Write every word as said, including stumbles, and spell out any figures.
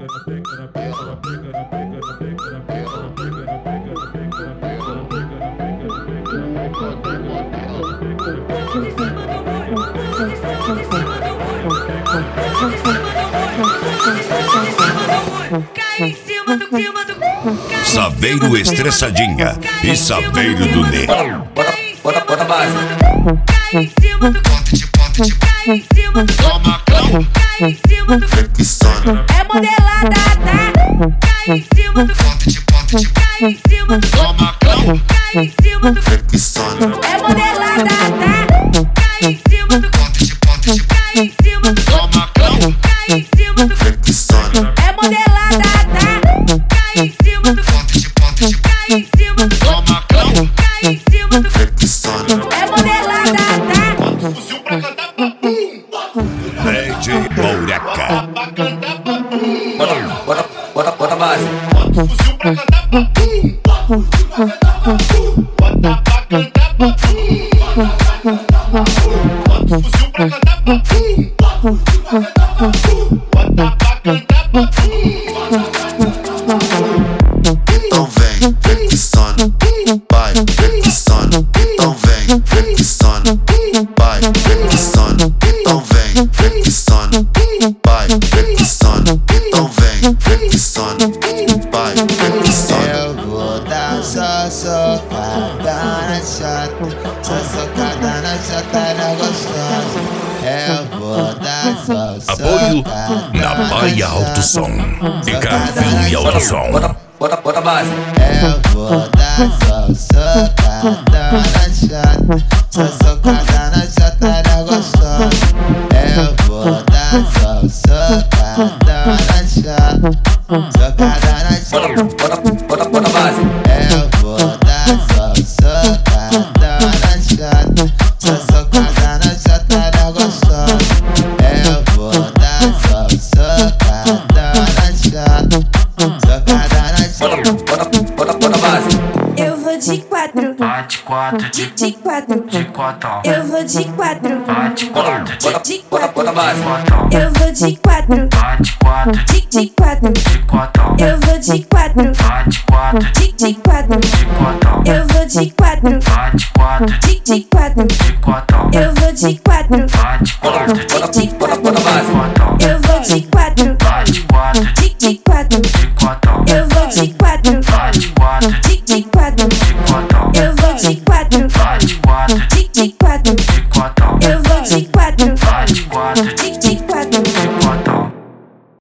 Saveiro Estressadinha e Saveiro do Ney. Bota, bota, bota base. Cai em cima do cai em cima do cai em cima do é modelada, tá? Cai em cima do cai em cima do cai em cima do é modelada, tá? Cai em cima do cai em cima do cai em cima do é modelada, tá? Cai em cima do cai em cima do cai em cima do é modelada, tá? Fuzil pra cantar papum. D J Bouraca. Bota, bota, bota base. Fuzil pra cantar papum. Bota pra cantar papum. Fuzil pra cantar papum. Bota pra cantar papum. Então vem, vem que sono, vai, vem que sono. Então vem, vem que sono, vai, vem que sono. Então vem, vem que sono, vai, vem que sono. Então vem, vem que sono, vai, vem que sono. Eu vou dar só socada na chata, só socada na chata na gostosa. Eu vou dar só socada Apoio na Baia Alto Som e Carvinho e Alto Som. Bota, bota, bota base. Eu vou dar só socada na chata, só socada na chata na gostosa. Eu vou dar só socada na chata, socada na chata. Bota, bota, bota base. Eu vou dar só socada na chata, só socada na chata na gostosa. Eu vou dar só socada na chata, socada na chata. Bota, bota, bota base. Eu vou de quatro, Bate quatro, de, de quatro, de quatro. eu vou de quatro, Bate quatro, Bota, de bota, bota base. quatro. eu vou de quatro, Bate quatro, de, de quatro, de quatro. eu vou de quatro, Bate quatro, de, de quatro, de quatro. eu vou de quatro, Bate quatro, de, de quatro, de quatro. eu vou de quatro, Bate quatro, Bota, bota, bota base. quatro. eu vou de quatro,